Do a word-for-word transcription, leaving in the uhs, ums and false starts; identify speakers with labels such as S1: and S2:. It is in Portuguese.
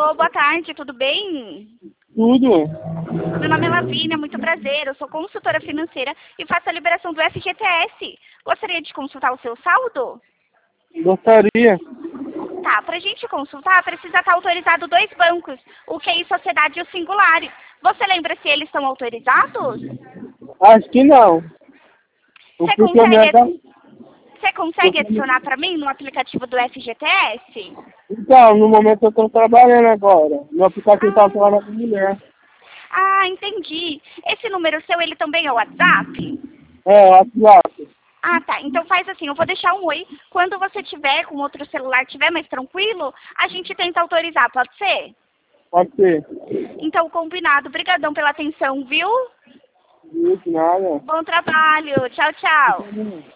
S1: Alô, boa tarde, tudo bem?
S2: Tudo.
S1: Meu nome é Lavínia, muito prazer. Eu sou consultora financeira e faço a liberação do F G T S. Gostaria de consultar o seu saldo?
S2: Gostaria.
S1: Tá, pra gente consultar, precisa estar autorizado dois bancos, o Q I Sociedade e o Singular. Você lembra se eles estão autorizados?
S2: Acho que não. O
S1: Você
S2: porque me
S1: consegue,
S2: dá...
S1: você consegue adicionar para mim no aplicativo do F G T S?
S2: Então, no momento eu estou trabalhando agora. Meu aplicativo está
S1: Ah,
S2: falando com mulher.
S1: ah, entendi. Esse número seu, ele também é o WhatsApp?
S2: É, WhatsApp.
S1: Ah, tá. Então faz assim, eu vou deixar um oi. Quando você tiver com outro celular, tiver mais tranquilo, a gente tenta autorizar, pode ser?
S2: Pode ser.
S1: Então, combinado. Obrigadão pela atenção, viu?
S2: Isso, nada.
S1: Bom trabalho. Tchau, tchau.